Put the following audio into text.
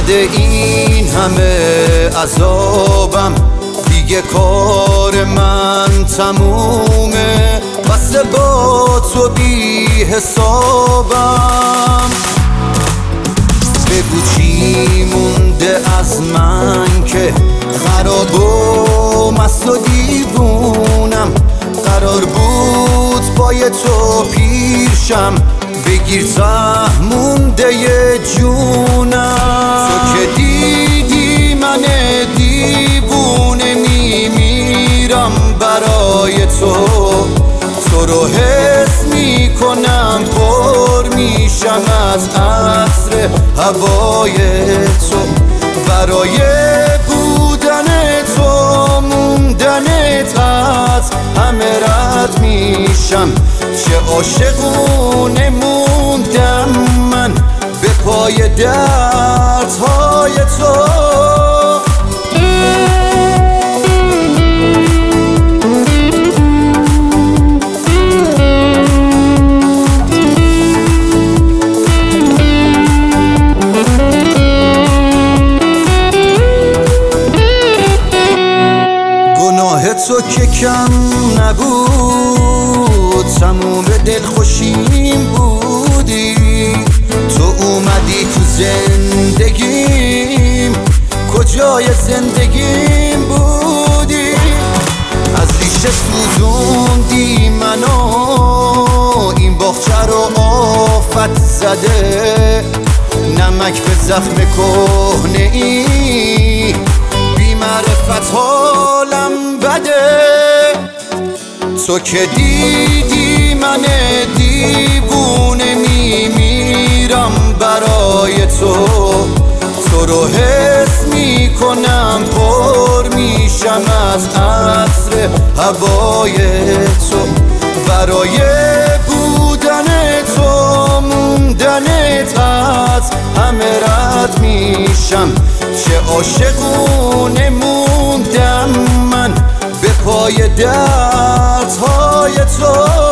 اومده این همه عذابم، دیگه کار من تمومه، بسه با تو بی حسابم. بگو چی مونده از من که خراب و مست و دیوونم، قرار بود با تو پیشم، بگیر ته مونده جونم. تو که دیدی من دیوونه میمیرم برای تو رو حس میکنم، پر میشم از عطر هوای تو، برای بودن تو موندنت از همه رد میشم. چه عاشقونه موندم من به پای دردهای تو. تو که کم نبود، تموم دلخوشیم بودی، تو اومدی تو زندگیم، کجای زندگیم بودی؟ از ریشه سوزوندی منو، این باغچه رو آفت زده، نمک به زخم کهنه ای، بی معرفت حالم بده. تو که دیدی من دیوونه میمیرم برای تو رو حس میکنم، پر میشم از عطر هوای تو، برای بودن تو موندنت از همه رد میشم. چه عاشقونه موندم من به پای دردهای تو.